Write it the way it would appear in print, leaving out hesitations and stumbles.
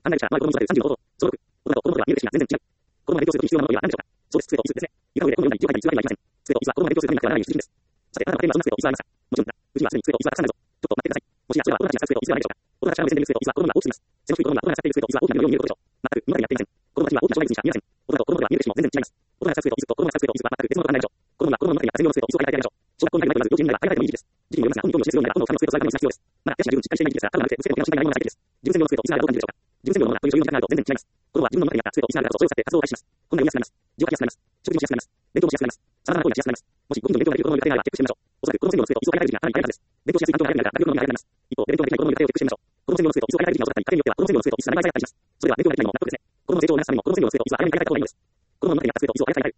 判断者、前子供育てる35度、小6、大人と子供とでは見る景色が全然違う。子供が勉強することに必要なものは何でしょうか。そうです。杖と椅子ですね。床上で本を読んだり、字を書いたりするわけにはいきません。杖と椅子は子供が勉強するためになくてはならない必需品です。さて、あなたの家庭にはそんな杖と椅子はありますか。もちろんだ。うちにはすでに杖と椅子はたくさんあるぞ。ちょっと待ってください。もしやそれは大人たちが使う杖と椅子ではないでしょうか。大人たちが目線で見る杖と椅子は子供には大きすぎます。背の低い子供が大人が使っている杖と椅子は大きな目のように見えることでしょう。全く、今までやっていません。子供たちには大きな障害物にしか見えません。大人と子供とでは見る景色も全然違います。大人が使う杖と椅子と子供が使う杖と椅子は全く別物と考えましょう。子供は子供の中にあった専用の杖と椅子を買い替えられるでしょう。小学校に入るまでまず幼稚園になれば買い替えてもいい時期です。時期によりますが、本に興味を示すようになれば本の紙を使う杖と座るのに必要です。まだ手足が十分しっかりしていない時期ですが、多分なくてぶつけて怪我の心配がないものが最適です。純正用の杖と椅子があればどう感じるでしょうか。純正用のものがこういう所有のがあると全然違います。子供は自分の中にあった杖と椅子があるからこそそれを使って活動を開始します。本が読みやすくなります。字を書きやすくなります。食事もしやすくなります。勉強もしやすくなります。様々な行為がしやすくなります。もしご近所に勉強ができる子供の家庭があればチェックしてみましょう。おそらくこの専用の杖と椅子を買い替える時期がかなり早いはずです。勉強しやすい環境があるから学力の伸びが早くなります。一方で勉強ができない子供の家庭をチェックしてみましょう。この専用の杖と椅子を買い替える時期が遅かったり、家庭によってはこの専用の杖と椅子が7倍下がったりします。それでは勉強ができないにも納得ですね。子供の成長を促すためにもこの専用の杖と椅子は早めに買い替えた方がいいのです。子供の中にあった杖と椅子を早く買い替え